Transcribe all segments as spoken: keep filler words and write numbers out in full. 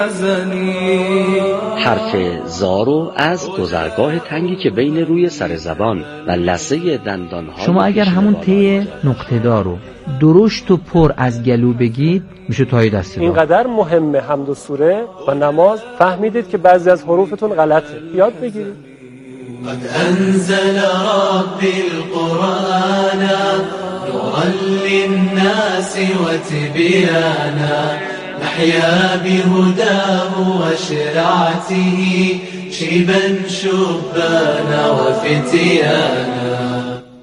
حرف زارو از گذرگاه تنگی که بین روی سر زبان و لثه دندان‌ها. شما اگر همون ته نقطه دارو درشت و پر از گلو بگید میشه تای دست دار. اینقدر مهمه حمد و سوره و نماز، فهمیدید که بعضی از حروفتون غلطه، یاد بگیرید. قد انزل ربی القرآن نورا للناس وتبیانا نحيا بهداه وشرعته شيبا شبانا وفتيانا.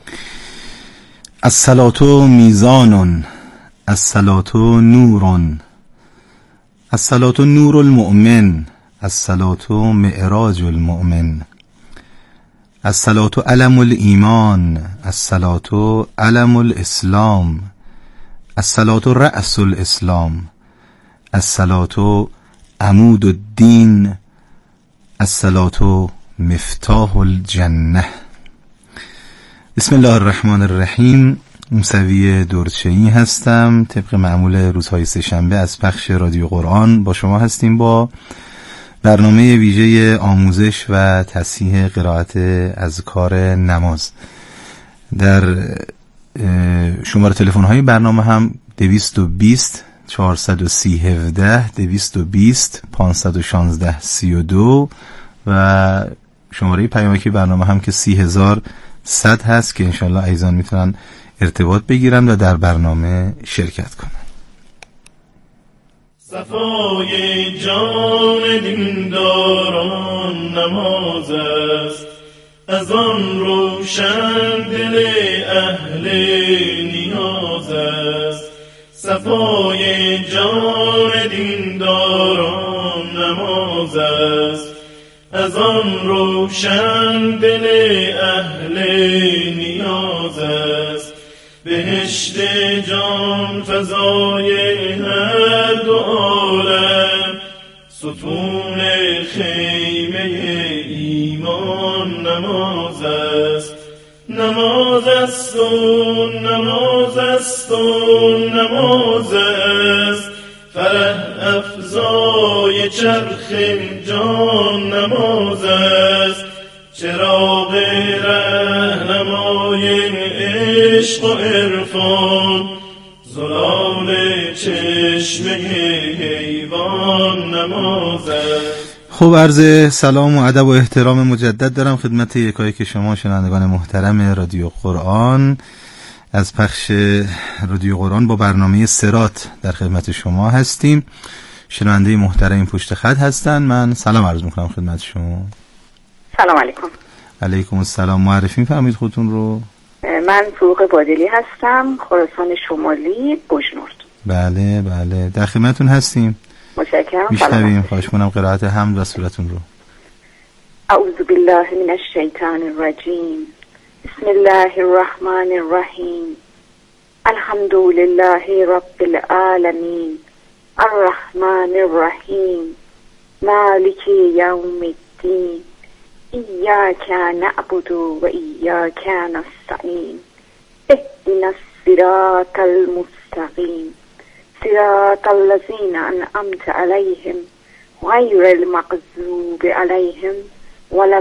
الصلاة میزان، الصلاة نور، الصلاة نور المؤمن، الصلاة معراج المؤمن، الصلاة علم الایمان، الصلاة علم الاسلام، الصلاة رأس الاسلام، الصلاة عمود الدین، الصلاة مفتاح الجنه. بسم الله الرحمن الرحیم. موسوی دورچه‌ای هستم. طبق معمول روزهای سه‌شنبه از پخش رادیو قرآن با شما هستیم با برنامه ویژه آموزش و تصحیح قرائت اذکار نماز. در شماره تلفن های برنامه هم دویست و بیست چهارصد و سی هفده، دویست و بیست پانصد و شانزده سی و دو و شماره پیامکی برنامه هم که سی هزار صد هست که انشالله عزیزان میتونن ارتباط بگیرن و در برنامه شرکت کنن. صفای جان دینداران نماز است، از آن روشن دل اهل نیاز است. صفای جان دینداران نماز است، از آن روشن دل اهل نیاز است. بهشت جان فضای هر دو عالم، ستون خیمه ایمان نماز است. نماز است و نماز است و نماز است، فرح افزای چرخ جان نماز است. چراغ رهنمای عشق و عرفان، زلال چشمه حیوان نماز است. خب عرض سلام و ادب و احترام مجدد دارم خدمت یکایک شما شنوندگان محترم رادیو قرآن. از پخش رادیو قرآن با برنامه صراط در خدمت شما هستیم. شنونده محترم پشت خط هستن. من سلام عرض میکنم خدمت شما. سلام علیکم. علیکم السلام. معرفی می‌فرمایید خودتون رو؟ من فروغ بادلی هستم، خراسان شمالی، بوجنورد. بله بله در خدمتتون هستیم. متشکرم. میشنویم. خواهش کنم قرائت حمد و سورتون رو. اعوذ بالله من الشیطان الرجیم. بسم الله الرحمن الرحیم. الحمد لله رب العالمین، الرحمن الرحیم، مالک یوم الدین، ایاک نعبد و ایاک نستعین، اهدنا الصراط المستقیم، صراط الذین انعمت علیهم غیر المغضوب علیهم ولا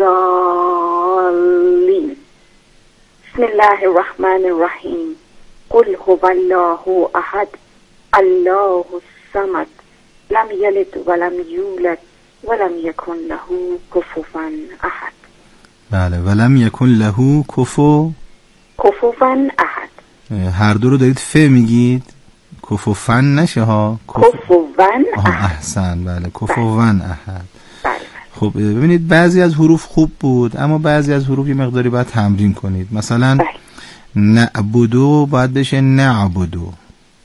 الضالین. بسم الله الرحمن الرحیم. قل هو الله احد، الله الصمد، لم یلد ولم یولد ولم یکن له کفوا احد. بله ولم یکن له کفو کفوا احد. هر دو رو دارید ف میگید، کفوا نشه ها. کفوا احد. احسن. بله کفوا احد. خب ببینید بعضی از حروف خوب بود اما بعضی از حروف یه مقداری باید تمرین کنید. مثلا نعبدو باید بشه نعبدو.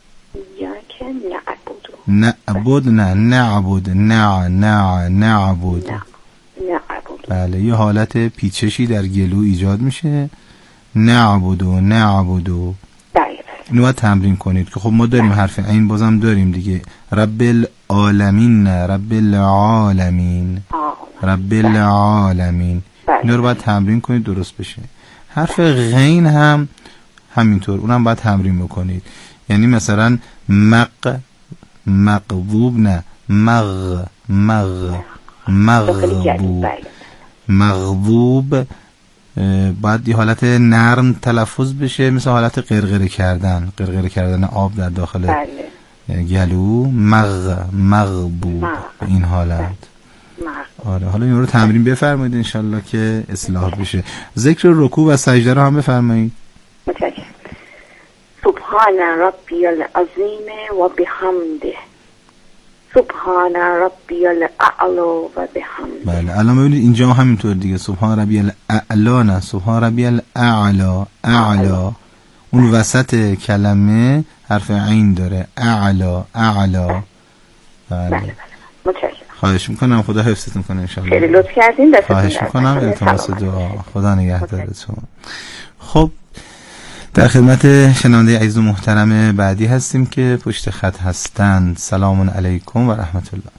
نعبد نه نعبد نه نه نعبد. بله یه حالت پیچشی در گلو ایجاد میشه. نعبدو نعبدو. اینو باید تمرین کنید که خب ما داریم حرف عین بازم داریم دیگه. رب العالمین نه رب العالمین. رب العالمین. اینا رو باید تمرین کنید درست بشه. حرف غین هم همینطور اونم باید تمرین بکنید. یعنی مثلا مق مقبوب نه مغ مغ مغضوب مغضوب باید یه حالت نرم تلفظ بشه، مثل حالت قرقره کردن، قرقره کردن آب در داخل بله. گلو. مغ مغبوب به این حالت. آره حالا این رو تمرین بفرمایید انشالله که اصلاح بشه. ذکر رکوع و سجده رو هم بفرمایید. متشکرم. سبحان ربی العظیم و بحمده، سبحان ربی الاعلی و بحمده. بله الان ببینید اینجا همینطور دیگه، سبحان ربی الاعلا نه، سبحان ربی الاعلا. اعلا اون وسط کلمه حرف عین داره، اعلا اعلا. بله بله متشکرم. خواهش میکنم، خدا حفظتون کنه انشالله. خیلی لطف کردین. دستتون خواهش میکنم، التماس دعا، خدا نگهدارتون. خب در خدمت شنونده عزیز و محترم بعدی هستیم که پشت خط هستند. سلام علیکم و رحمت الله.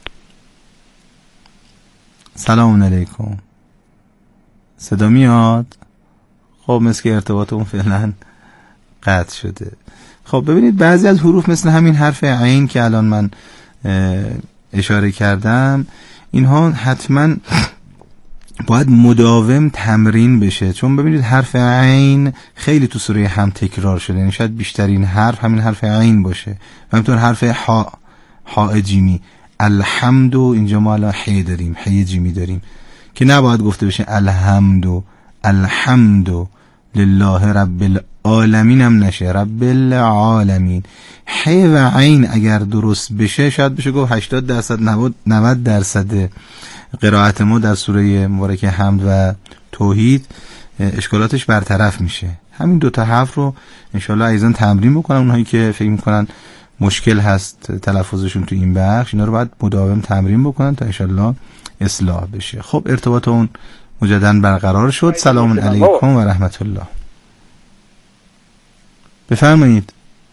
سلام علیکم. صدا میاد؟ خب مثل که ارتباط اون فعلا قطع شده. خب ببینید بعضی از حروف مثل همین حرف عین که الان من اشاره کردم، اینها حتما باید مداوم تمرین بشه، چون ببینید حرف عین خیلی تو سوره هم تکرار شده، یعنی شاید بیشترین حرف همین حرف عین باشه. و همینطور حرف ها، ها جیمی. الحمد، اینجا ما الان ح داریم، ح جیمی داریم که نباید گفته بشه الحمد. الحمد لله رب العالمین هم نشه، رب العالمین. ح و عین اگر درست بشه شاید بشه گفت هشتاد درصد نود درصد قرائت ما در سوره مبارکه حمد و توحید اشکالاتش برطرف میشه. همین دوتا حرف رو انشالله عزیزان تمرین بکنن. اونهایی که فکر میکنن مشکل هست تلفظشون تو این بخش، اینا رو باید مداوم تمرین بکنن تا انشالله اصلاح بشه. خب ارتباط اون مجددا برقرار شد. سلام علیکم و رحمت الله. بفرمایید.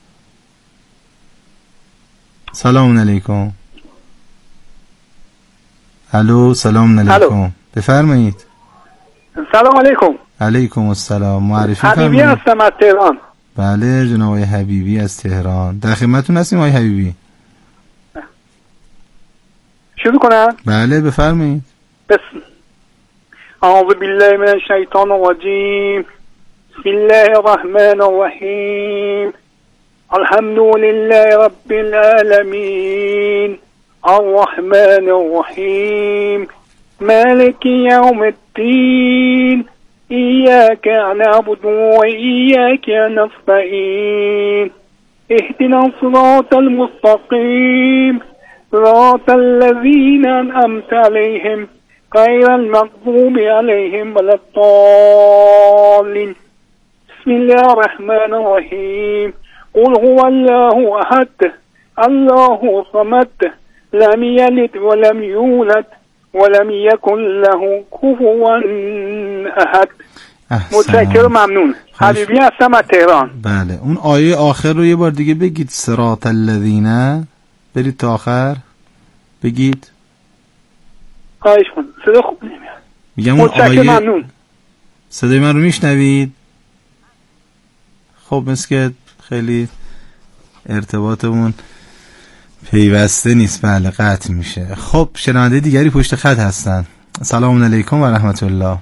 سلام علیکم. الو سلام علیکم. بفرمایید. سلام علیکم. علیکم السلام. معرفی فرمایید. حبیبی هستم از تهران. بله جناب آقای حبیبی از تهران، در خدمتتون هستیم آقای حبیبی. شروع کنم؟ بله بفرمایید. بسم اعوذ بالله من الشیطان الرجیم. بسم الله الرحمن الرحیم. الحمد لله رب العالمین الرحمن الرحیم مالک یوم الدین إياك نعبد وإياك نستعين اهدنا الصراط المستقيم صراط الذين أنعمت عليهم غير المغضوب عليهم ولا الضالين بسم الله الرحمن الرحيم قل هو الله أحد الله الصمد لم يلد ولم يولد ولم يكن له كفوا احد. متشکرم، ممنون. حبیبی هستم از تهران. بله اون آیه آخر رو یه بار دیگه بگید. صراط الذین، برید تا آخر بگید. خواهش کن، صدا خوب نمیاد. میگم اون آیه. ممنون. صدای من رو میشنوید؟ خب مثل که خیلی ارتباطمون پیوسته نیست. بله قطع میشه. خب شنونده دیگری پشت خط هستن. سلام علیکم و رحمت الله.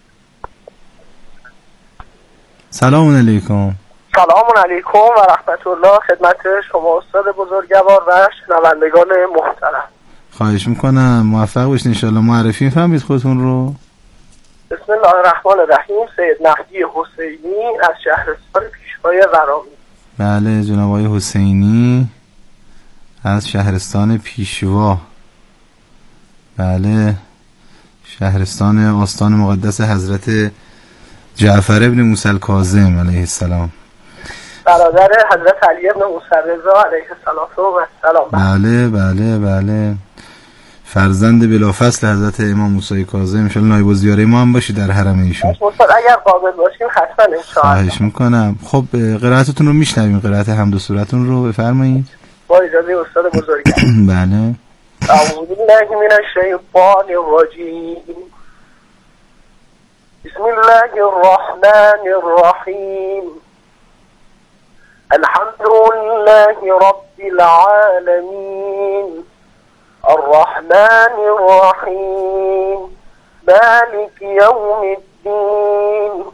سلام علیکم. سلام علیکم و رحمت الله. خدمت شما استاد بزرگوار و شنوندگان محترم. خواهش میکنم، موفق باشید ان شاءالله. معرفی میفهمید خودتون رو؟ بسم الله الرحمن الرحیم. سید مهدی حسینی از شهرستان پیشوای ورامین. بله جناب آقای حسینی از شهرستان پیشوا. بله شهرستان آستان مقدس حضرت جعفر ابن موسی الکاظم علیه السلام، برادر حضرت علی ابن موسی رضا علیه السلام. بله بله بله فرزند بلافصل حضرت امام موسی کاظم. ان شاء الله نایب الزیاره ما هم باشی در حرم ایشون. اگر قابل باشیم حتما ان شاء الله. خواهش میکنم. خب قرائتتون رو میشنویم، قرائت حمد و سورتون رو بفرمایید. با اجازه استاد بزرگوار. بله. اعوذ بالله من الشیطان الرجیم. بسم الله الرحمن الرحیم. الحمد لله رب العالمین الرحمن الرحيم مالك يوم الدين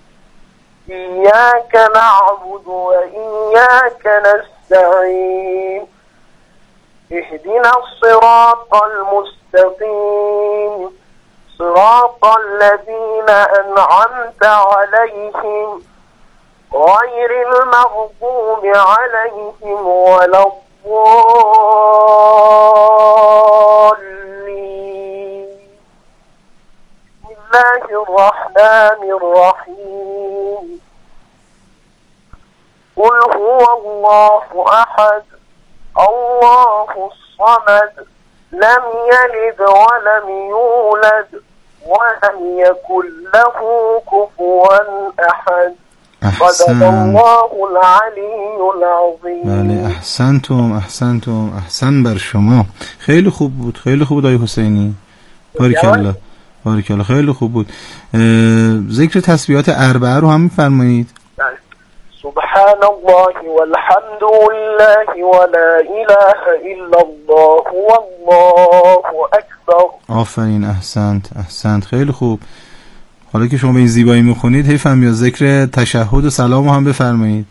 إياك نعبد وإياك نستعين اهدنا الصراط المستقيم صراط الذين أنعمت عليهم غير المغضوب عليهم ولا الضالين بسم الله الرحمن الرحيم قل هو الله أحد الله الصمد لم يلد ولم يولد ولم يكن له كفوا أحد صدق الله العلی العظیم. بله احسنتم احسنتم احسن بر شما. خیلی خوب بود خیلی خوب بود آقای حسینی. بارکالله بارکالله خیلی خوب بود. ذکر تسبیحات اربعه رو هم می‌فرمایید؟ بله. سبحان الله والحمد لله ولا اله الا الله والله اکبر. آفرین احسنت احسنت خیلی خوب. حالا که شما به این زیبایی میخونید حیفم یا ذکر تشهد و سلام هم بفرمایید.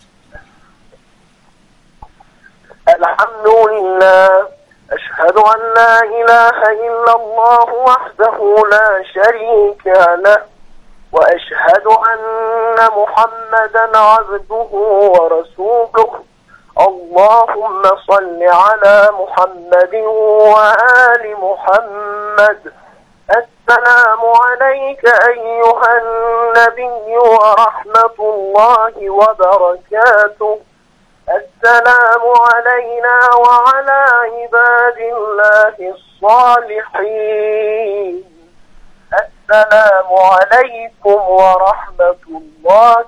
الحمد لله اشهد ان لا اله الا الله وحده لا شريك له واشهد ان محمدا عبده ورسوله اللهم صل على محمد وآل محمد. السلام عليك أيها النبي ورحمة الله وبركاته. السلام علينا وعلى عباد الله الصالحين. السلام عليكم ورحمة الله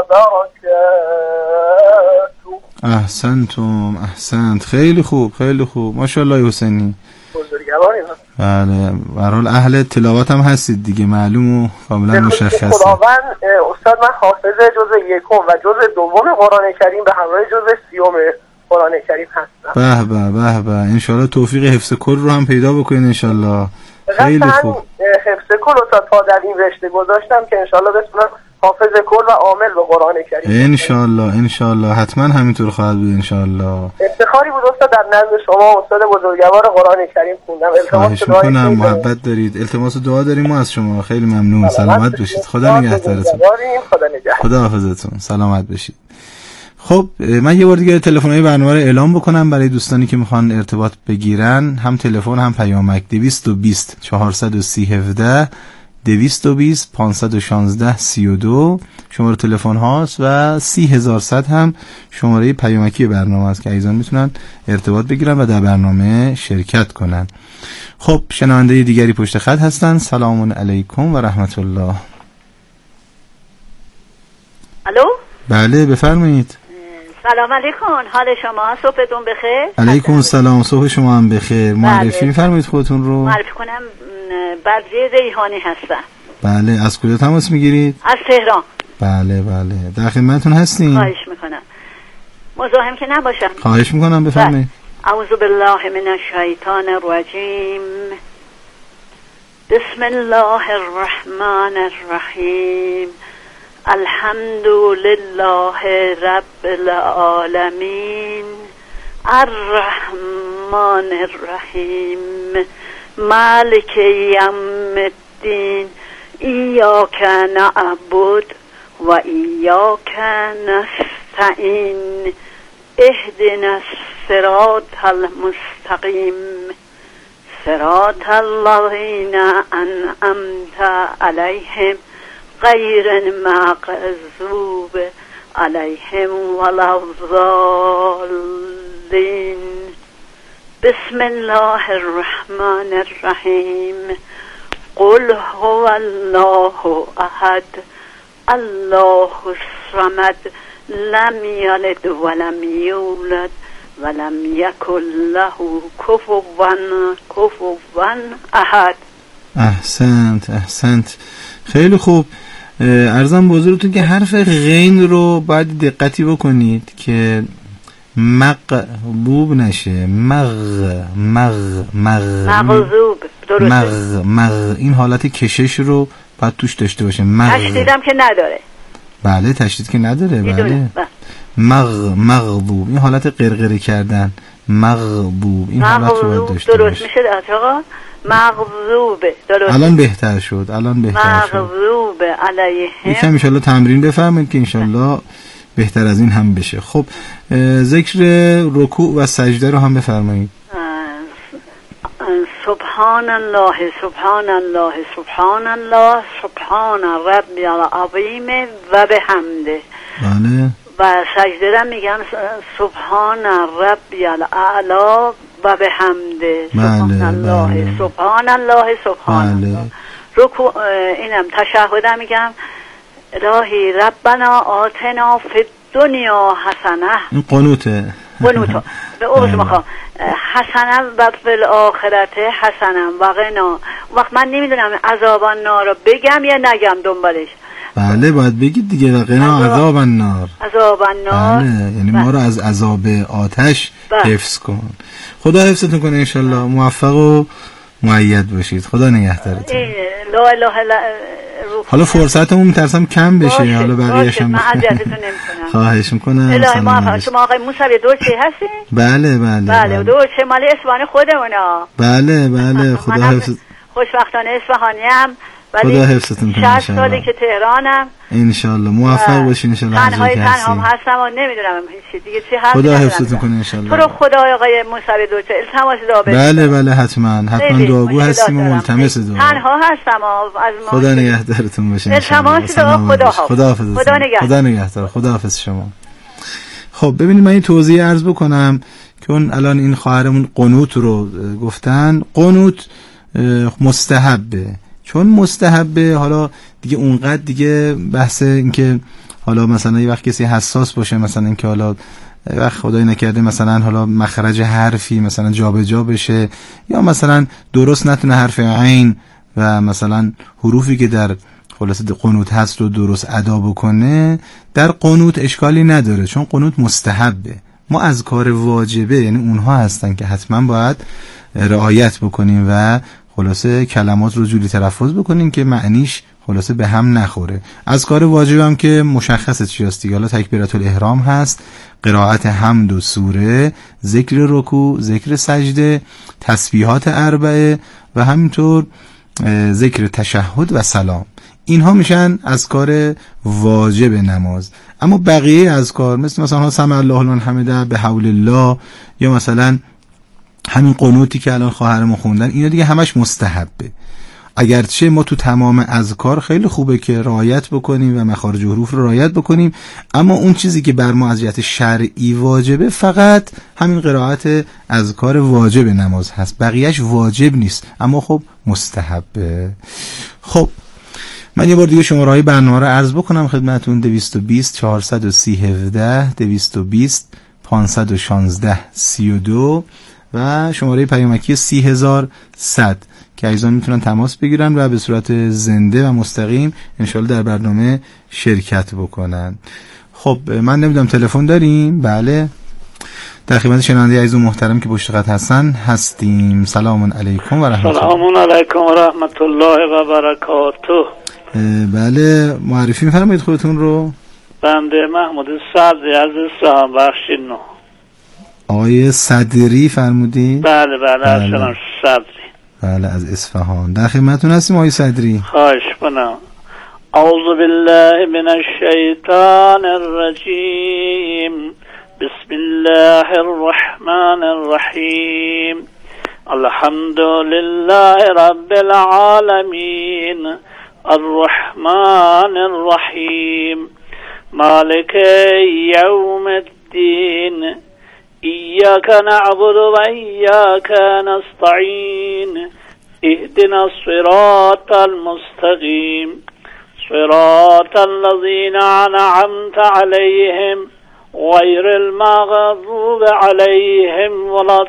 وبركاته. احسنتم احسنت خیلی خوب خیلی خوب ماشاءالله حسینی. بله به هر حال اهل تلاوت هم هستید دیگه معلوم و کاملا مشخصه. خداوند استاد من حافظ جزء یکم و جزء دوم قرآن کریم به همراه جزء سیوم قرآن کریم هستم. به به به به ان شاء الله توفیق حفظ کل رو هم پیدا بکنید ان شاء الله. خیلی خوب. حفظ کل رو تا پا در این رشته گذاشتم که ان شاء الله بتونم حافظ کل و عامل به قرآن کریم. ان شاء الله ان شاء الله حتما همینطور خواهد بود ان شاء الله. افتخاری بود استاد در نزد شما استاد بزرگوار قرآن کریم خوندم. التماس می‌کنم محبت دارید. التماس دعا داریم ما از شما. خیلی ممنون. سلامت باشید. خدا نگهدارتون. خدا نگهدار. خدا حافظتون. سلامت باشید. خب من یه بار دیگه تلفن‌های برنامه رو اعلام بکنم برای دوستانی که میخوان ارتباط بگیرن، هم تلفن هم پیامک. دویست و بیست چهارصد و سی هفده دویست و بیست پانصد و شانزده سی و دو شماره تلفن هاست و سی هزار و صد هم شماره پیامکی برنامه است که عزیزان میتونن ارتباط بگیرن و در برنامه شرکت کنن. خب شنونده دیگری پشت خط هستن. سلام علیکم و رحمت الله. الو بله بفرمایید. سلام علیکم، حال شما؟ صبحتون بخیر. علیکم السلام، صبح شما هم بخیر. معرفی می‌فرمایید خودتون رو؟ معرفی کنم، بدریه ریحانی هستم. بله، از کجا تماس میگیرید؟ از تهران. بله بله، در خدمتتون هستیم. خواهش میکنم. مزاحم که نباشم. خواهش میکنم بفرمایید. اعوذ بالله من الشیطان الرجیم. بسم الله الرحمن الرحیم. الحمد لله رب العالمین الرحمن الرحیم مالک یوم الدین ایاک نعبد و ایاک نستعین اهدنا الصراط المستقیم صراط الذین انعمت علیهم غیر المغضوب علیهم ولا الضالین. بسم الله الرحمن الرحیم. قل هو الله احد الله الصمد لم یلد ولم یولد ولم یکن له کفوا کفوا احد. احسنت احسنت، خیلی خوب. عرضم به حضورتون که حرف غین رو باید دقتی بکنید که مغبوب نشه، مغ مغ مغ مغضوب. درسته. مغ مغ این حالت کشش رو باید توش داشته باشه. مغ تشدیدم که نداره. بله تشدید که نداره. بله مغ مغبوب این حالت قرقره کردن. مغبوب این حالت رو باید داشته درست باشه. میشه آقا؟ مغضوبه. درست. الان بهتر شد. الان بهتر شد. مغضوب علیهم. یکم ان شاءالله تمرین بفرمایید که ان شاءالله بهتر از این هم بشه. خب ذکر رکوع و سجده رو هم بفرمایید. سبحان الله سبحان الله سبحان الله سبحان ربی العظیم و بحمده. بله. و سجده را میگن سبحان ربی الاعلی و بحمده. سبحان الله سبحان الله سبحان الله. رکوع اینم تشهدم میگم الهی ربنا آتنا فی الدنیا حسنه. این قنوته. قنوته. به عوض میخوام حسنه و فی الاخرت حسنه و قنا. وقت من نمیدونم عذاب النار رو بگم یا نگم دنبالش. بله باید بگید دیگه و قنا عذاب النار. عذاب النار. بله یعنی ما رو از عذاب آتش حفظ کن. خدا حفظتون کنه انشالله. موفق و مؤید باشید. خدا نگهدارتون. لا اله الا حالا فرصتمون میترسم کم بشه. باشه. حالا بقیه‌اش هم من اذیتتون نمی‌کنم. خواهش می‌کنم. الهی موفق. شما آقای موسوی دورچه هستین؟ بله بله. بله دورچه مال اصفهان خودمونه. بله بله خدا حفظ. خوشبختانه اصفهانی‌ام. خدا حفظتون کنه. شصت سالی که تهرانم. ان شاء الله موفق باشین ان شاء الله. تنهای تنهام هستم و نمیدونم هیچ دیگه چی هست. خدا حفظتون کنه ان شاء الله. تو رو خدا آقای موسوی دورچه التماس دعا بکنید. بله بله حتما حتما دعاگو هستیم و ملتمس دعا. تنها هستم از ما. خدا نگهدارتون باشه ان شاء الله. التماس دعا. خدا حافظ. خدا حافظ. خدا نگهدار. خدا نگهدار. خدا حافظ شما. خب ببینید من این توضیح عرض بکنم که اون الان این خواهرمون قنوت رو گفتن. قنوت مستحبه. چون مستحبه حالا دیگه اونقدر دیگه بحث این که حالا مثلا یه وقت کسی حساس باشه، مثلا این که حالا وقت خدای نکرده مثلا حالا مخرج حرفی مثلا جابجا جا بشه یا مثلا درست نتونه حرف عین و مثلا حروفی که در خلاصه قنوت هست رو درست ادا بکنه، در قنوت اشکالی نداره چون قنوت مستحبه. ما از کار واجبه یعنی اونها هستن که حتما باید رعایت بکنیم و خلاصه کلمات رو جوری تلفظ بکنیم که معنیش خلاصه به هم نخوره. از کار واجب هم که مشخصه چی هست دیگه. حالا تکبیرات الاحرام هست، قرائت حمد و سوره، ذکر رکوع، ذکر سجده، تسبیحات اربعه و همینطور ذکر تشهد و سلام. اینها میشن از کار واجب نماز. اما بقیه از کار مثل مثلا سمع الله لمن حمده، به حول الله، یا مثلا همین قنوتی که الان خواهرمون خوندن، اینا دیگه همش مستحبه. اگرچه ما تو تمام اذکار خیلی خوبه که رعایت بکنیم و مخارج حروف رو رعایت بکنیم، اما اون چیزی که بر ما از جهت شرعی واجبه فقط همین قرائت اذکار واجب نماز هست، بقیهش واجب نیست اما خب مستحبه. خب من یه بار دیگه شماره‌های برنامه رو عرض بکنم خدمتتون: دویست و بیست چهارصد و سی هفده، دویست و بیست پانصد و شانزده سی و دو و شماره پیامکی سی هزار صد که عزیزان میتونن تماس بگیرن و به صورت زنده و مستقیم انشالله در برنامه شرکت بکنن. خب من نمیدونم تلفن داریم؟ بله، در خدمت شنونده عزیز و محترم که پشت خط هستن هستیم. سلام علیکم و رحمت الله. سلام علیکم و رحمت الله و برکاته. بله معرفی می‌فرمایید خودتون رو؟ بنده محمود صدری از اصفهان بخش نو. آقای صدری فرمودید؟ بله بله اصلا صدری. بله از اصفهان در خدمتتون هستیم آقای صدری. خواهش کنم. اعوذ بالله من الشیطان الرجیم. بسم الله الرحمن الرحیم. الحمد لله رب العالمین الرحمن الرحیم مالک یوم الدین إياك نعبد وإياك نستعين اهدنا الصراط المستقيم صراط الذين أنعمت عليهم غير المغضوب عليهم ولا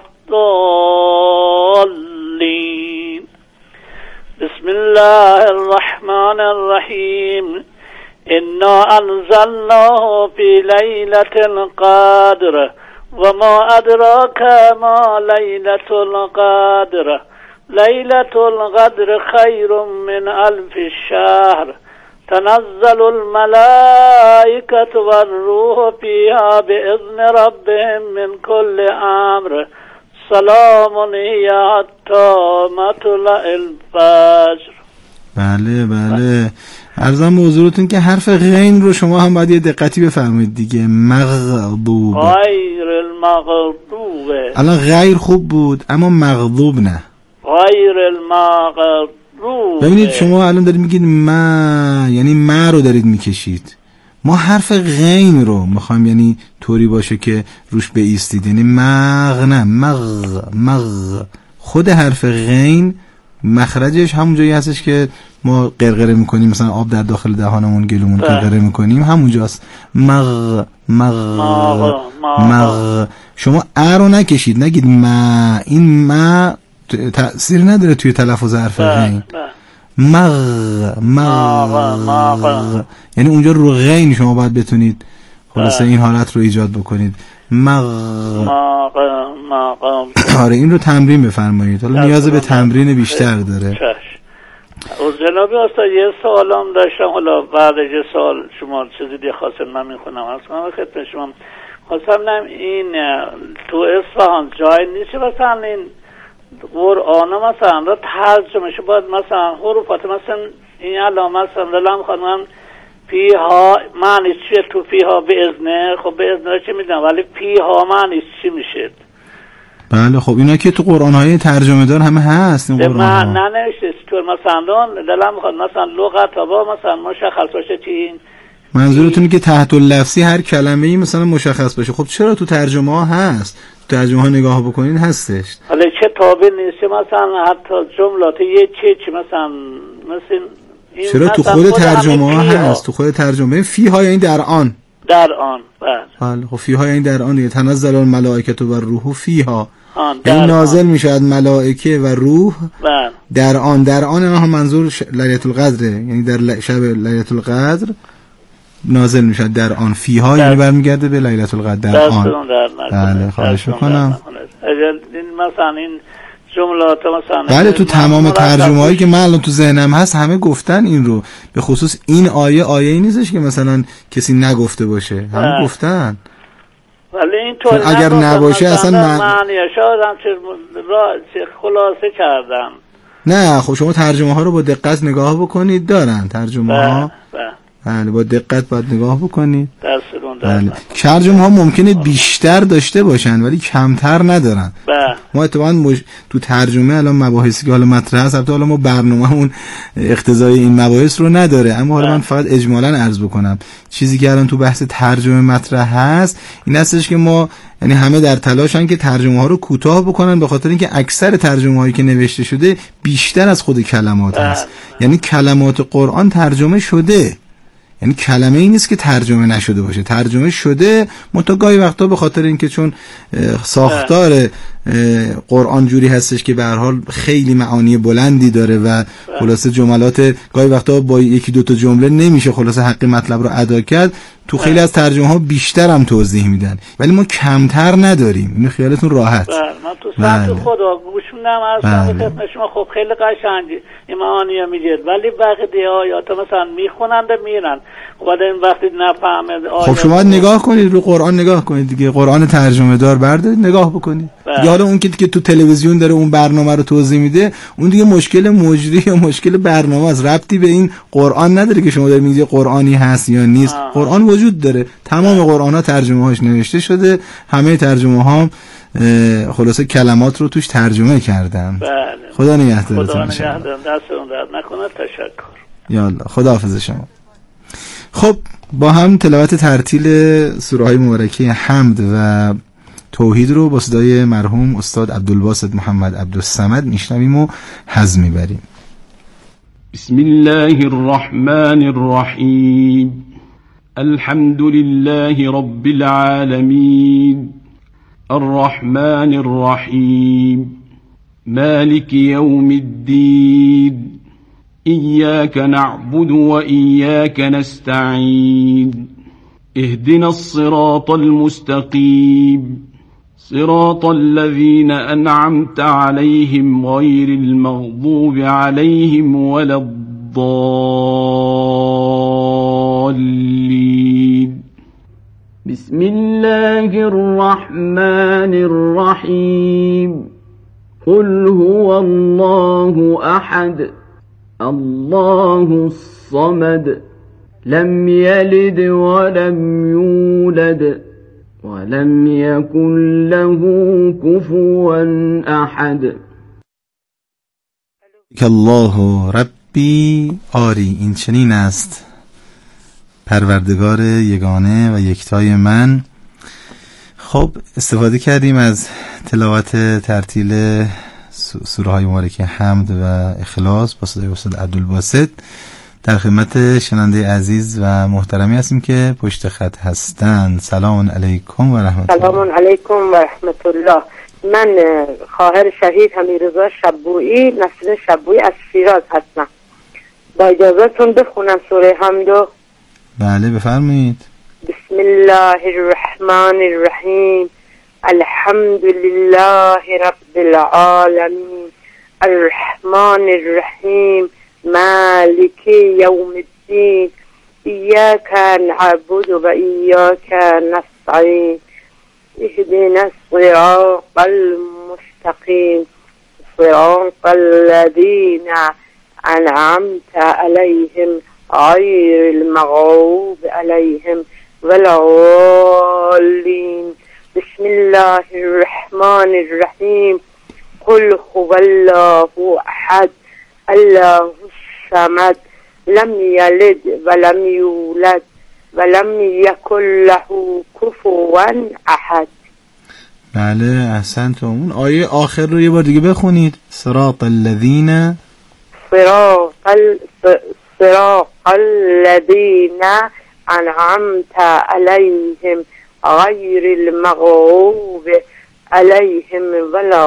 الضالين. بسم الله الرحمن الرحيم. إنا أنزلناه في ليلة القدر و ما ادراک ما لیلة القدر لیلة القدر خیر من الف شهر تنزل الملائكة والروح فيها بإذن ربهم من كل امر سلام هی حتی مطلع الفجر. بله بله عرضم به حضورتون که حرف غین رو شما هم باید یه دقتی بفرمایید دیگه. مغضوب غیر المغضوب. الان غیر خوب بود اما مغضوب نه. غیر المغضوب. ببینید شما الان دارید میگید ما، یعنی ما رو دارید میکشید. ما حرف غین رو میخوایم یعنی طوری باشه که روش بایستید، یعنی مغ نه مغ مغ. خود حرف غین مخرجش همون جایی هستش که ما قرقره میکنیم، مثلا آب در داخل دهانمون گلومون قرقره میکنیم همونجاست. مغ مغ مغ. شما ا رو نکشید، نگید ما. این ما تأثیر نداره توی تلفظ حرف غین. مغ مغ، یعنی اونجا رو غین شما باید بتونید خلاصه این حالت رو ایجاد بکنید. مغ مغ مغ. آره این رو تمرین بفرمایید، حالا نیاز به تمرین بیشتر داره. از جناب استاد یه سوالم داشتم، حالا بعد یه سوال شما چیزی دیگه خواستم من میخونم از کنم خدمت شما. خواستم نم این تو اصفهان جای نیست مثلا این قرآن مثلا را ترجمه شه باید مثلا حروفات مثلا این علامه مثلا دلم خانم پیها معنی چیه تو پیها به اذنه؟ خب به اذنه چی میدونم ولی پیها معنی چی میشه؟ بله خب اینا که تو قرآن های ترجمه دار همه هست این قرآن ها. من ننوشته تو مثلا دلم خانم مثلا لغت با مثلا مشخص باشه چی. منظورتونه که تحت اللفظی هر کلمه ای مثلا مشخص باشه. خب چرا تو ترجمه ها هست؟ تو ترجمه ها نگاه بکنید هستش. حالا چه تابع نیست مثلا حتی جملات یه چه چی مثلا مثلا این چرا تو خود ترجمه ها هست؟ تو خود ترجمه فی ها یعنی در آن. در آن بله. بله خب فی ها یعنی در آن دیگه. تنزل الملائکه و روح فیها. یعنی نازل میشه از ملائکه و روح بله. در آن. در آن هم منظور ش... لیلة القدر، یعنی در شب لیلة القدر نازل میشه در آن. فیها یعنی برمیگرده به لیلة القدر در آن. بله خواهش میکنم. این مثلا این جملات مثلا بله تو تمام ترجمه هایی که من الان تو ذهنم هست همه گفتن این رو. به خصوص این آیه آیه ای نیستش که مثلا کسی نگفته باشه، همه گفتن. ولی این طور اگر نباشه اصلا من... معنی شادم چه خلاصه کردم. نه خب شما ترجمه ها رو با دقت نگاه بکنید، دارن ترجمه ها. بله با دقت باید نگاه بکنید. بله ترجمه ها ممکنه بیشتر داشته باشن ولی کمتر ندارن. بله. ما اتفاقا مج... تو ترجمه الان مباحثی که حالا مطرح هست، البته حالا ما برنامه‌مون اقتضای این مباحث رو نداره، اما حالا من فقط اجمالاً عرض بکنم چیزی که الان تو بحث ترجمه مطرح هست این هستش که ما یعنی همه در تلاشن که ترجمه ها رو کوتاه بکنن، به خاطر اینکه اکثر ترجمه هایی که نوشته شده بیشتر از خود کلمات هست. یعنی کلمات قرآن ترجمه شده، یعنی کلمه ای نیست که ترجمه نشده باشه، ترجمه شده. منتها گاهی وقتا به خاطر اینکه چون ساختار قرآن جوری هستش که به هر حال خیلی معانی بلندی داره و خلاصه جملات گاهی وقتا با یکی دو تا جمله نمیشه خلاصه حق مطلب رو ادا کرد. تو خیلی از ترجمه ها بیشتر هم توضیح میدن ولی ما کمتر نداریم. اینو خیالتون راحت. بله من تو سمت خدا گوشوندم اصلا خدمت شما. خب خیلی قشنگ این معانی میگید ولی بقیه آیات مثلا میخونند و میرن بعد این وقتی نفهمید. خب شما نگاه کنید رو قرآن نگاه کنید دیگه، قرآن ترجمه دار بردارید نگاه بکنید. یا حالا اون که تو تلویزیون داره اون برنامه رو توضیح میده اون دیگه مشکل مجری یا مشکل برنامه است، ربطی به این قرآن نداره که شما دارید میگید قرآنی هست یا نیست. آه. قرآن وجود داره، تمام قرآن ها ترجمه هاش نوشته شده، همه ترجمه ها خلاصه کلمات رو توش ترجمه کردن. بله. خدا نگهدارتون. خدا نگهدار، دستتون درد نکنه. تشکر. یالا خداحافظ شما. خب با هم تلاوت ترتیل سوره های مبارکه حمد و توحید رو با صدای مرحوم استاد عبدالباسط محمد عبدالصمد میشنویم و هضم میبریم. بسم الله الرحمن الرحیم. الحمد لله رب العالمين الرحمن الرحیم مالك يوم الدين إياك نعبد وإياك نستعين اهدنا الصراط المستقيم صراط الذين أنعمت عليهم غير المغضوب عليهم ولا الضالين. بسم الله الرحمن الرحيم. قل هو الله أحد الله الصمد لم يلد ولم يولد ولم يكن له كفوا أحد. که الله ربی، آری این چنین است پروردگار یگانه و یکتای من. خب استفاده کردیم از تلاوت ترتیل سوره های مبارکه حمد و اخلاص با صدای استاد عبدالباسط. در خدمت شنونده عزیز و محترمی هستیم که پشت خط هستند. سلام علیکم و رحمت الله. سلام علیکم و رحمت الله. من خواهر شهید حمیدرضا شبویی، نسرین شبویی از شیراز هستم. با اجازهتون بخونم سوره حمدو. بله بفرمایید. بسم الله الرحمن الرحیم. الحمد لله رب العالمین الرحمن الرحیم مالک یوم الدین ایاک نعبد و ایاک نستعین اهدنا الصراط المستقیم صراط الذین انعمت علیهم غیر المغضوب علیهم ولا الضالین. بسم الله الرحمن الرحیم. قل هو الله احد الله الصمد لم یلد ولم یولد ولم یکن له کفوا احد. بله احسنتم. اون آیه آخر رو یه بار دیگه بخونید. صراط الذین صراط صراط الذین انعمت علیهم غیر المغضوب علیهم ولا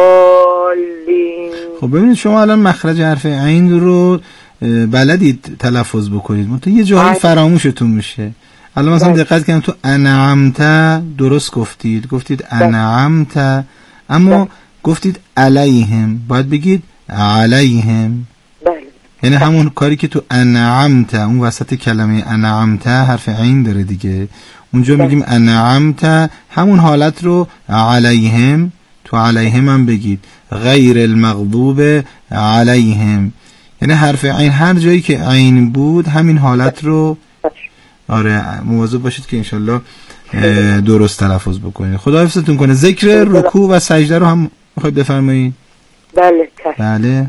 الضالین. خب ببینید شما الان مخرج حرف عین رو بلدید تلفظ بکنید، منتها یه جایی فراموشتون میشه. الان مثلا دقت کنید تو انعمت درست گفتید، گفتید انعمت، اما گفتید علیهم، باید بگید علیهم. بله. یعنی همون کاری که تو انعمت اون وسط کلمه انعمت حرف عین داره دیگه، اونجا میگیم انعمت، همون حالت رو علیهم تو علیهم هم بگید غیر المغضوب علیهم. یعنی حرف عین هر جایی که عین بود همین حالت رو آره مواظب باشید که انشالله درست تلفظ بکنید. خدا حفظتون کنه. ذکر رکوع و سجده رو هم میخواید بفرمایید؟ بله بله.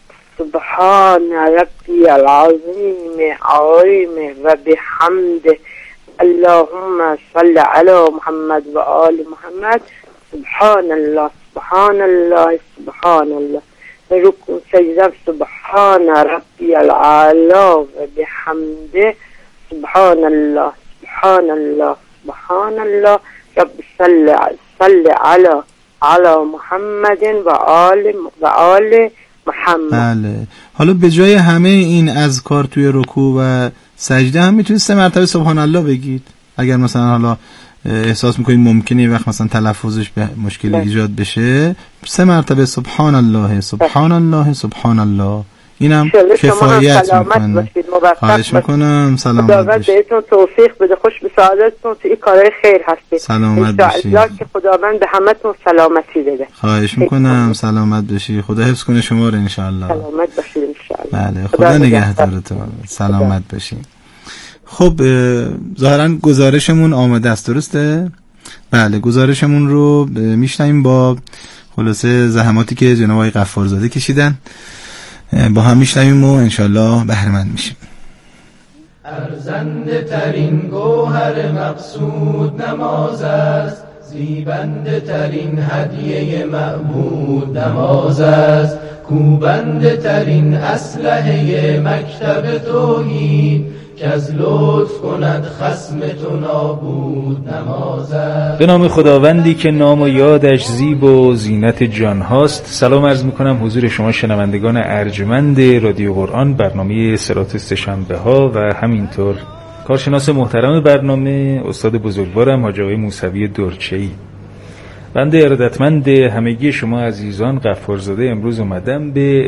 سبحان ربی العظیم عظیم و بحمده اللهم صل علی محمد و آل محمد. سبحان الله سبحان الله سبحان الله. رکوع سجده سبحان ربی العلا و بحمده سبحان الله سبحان الله سبحان الله. رب صل صل علی علی محمد و آل و آل محمد. بله. حالا به جای همه این اذکار توی رکوع و سجده هم میتونید سه مرتبه سبحان الله بگید. اگر مثلا حالا احساس میکنید ممکنه وقت مثلا تلفظش به مشکل ایجاد بشه، سه مرتبه سبحان الله سبحان الله سبحان الله. اینم کفایت میکنه. خواهش میکنم. سلامت باشید. بهتون توفیق بده. خوش به سعادتتون تو این کارهای خیر هستید. سلامت باشید. که خداوند به همتون سلامتی بده. خواهش میکنم. سلامت باشید. خدا حفظ کنه شما رو ان شاء الله. سلامت باشید ان شاء الله. بله خدا نگهدارتون. سلامت باشید. خب ظاهرا گزارشمون آماده است، درسته؟ بله گزارشمون رو میشنیم با خلاصه زحماتی که جناب آقای غفارزاده کشیدن، با هم میشنیم و انشالله بهره‌مند میشیم. ارزنده ترین گوهر مقصود نماز است، زیبنده ترین هدیه معبود نماز است، کوبنده ترین اسلحه مکتب توحید که از لطف کند خصم تو نابود نماز است. به نام خداوندی که نام و یادش زیب و زینت جان هاست. سلام عرض میکنم حضور شما شنوندگان ارجمند رادیو قرآن، برنامه صراط سه‌شنبه ها و همینطور کارشناس محترم برنامه استاد بزرگوارم حاج آقای موسوی درچه‌ای. بنده ارادتمند همگی شما عزیزان غفارزاده امروز اومدم به